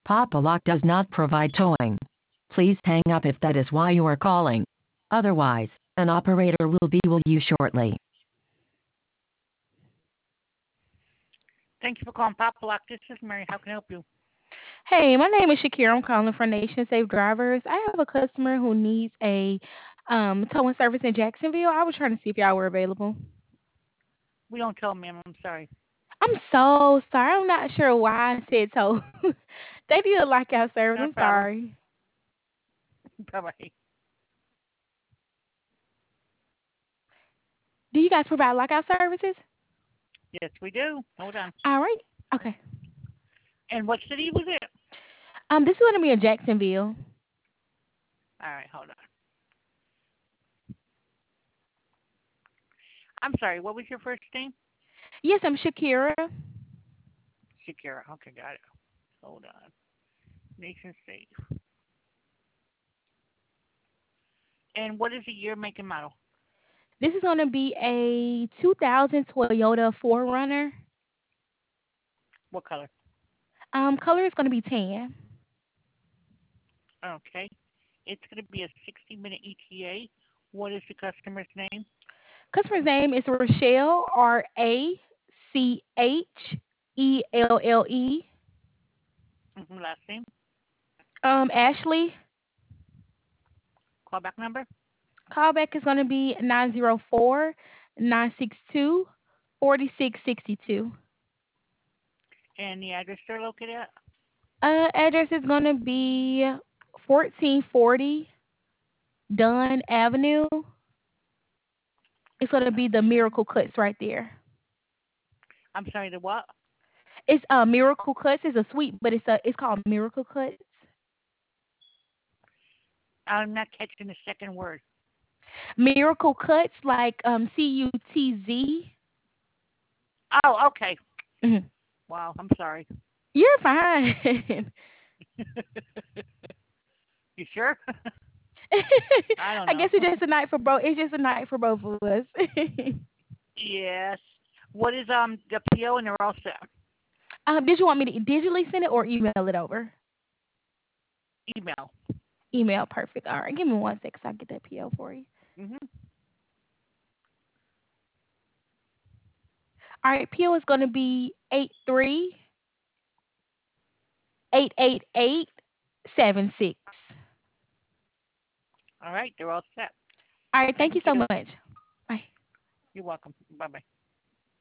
Papa Lock does not provide towing. Please hang up if that is why you are calling. Otherwise, an operator will be with you shortly. Thank you for calling Papa Lock. This is Mary. How can I help you? Hey, my name is Shakira. I'm calling from Nation Safe Drivers. I have a customer who needs a towing service in Jacksonville. I was trying to see if y'all were available. We don't tell, ma'am. I'm sorry. I'm so sorry. I'm not sure why I said so. They do a lockout service. No I'm problem. sorry. Bye bye. Do you guys provide lockout services? Yes, we do. Hold on. All right. Okay. And what city was it? This is going to be in Jacksonville. All right, hold on. I'm sorry. What was your first name? Yes, I'm Shakira. Shakira. Okay, got it. Hold on. Nation Safe. And what is the year, make, and model? This is going to be a 2000 Toyota 4Runner. What color? Color is going to be tan. Okay. It's going to be a 60-minute ETA. What is the customer's name? Customer's name is Rochelle, Rachelle. Last name? Ashley. Callback number? Callback is going to be 904-962-4662. And the address they're located at? Address is going to be 1440 Dunn Avenue. It's going to be the Okay. Miracle Cuts right there. I'm sorry, the what? It's Miracle Cuts is a sweet, but it's called Miracle Cuts. I'm not catching the second word. Miracle Cuts like CUTZ. Oh, okay. Mhm. Wow, I'm sorry. You're fine. You sure? I don't I know. guess it's just a night for both. It's just a night for both of us. Yes. What is the PO and they're all set? Did you want me to digitally send it or email it over? Email. Email, perfect. All right, give me 1 second so I can get that PO for you. Mhm. All right, PO is going to be 83887876. All right, they're all set. All right, thank Thank you you. so much. Bye. You're welcome. Bye bye.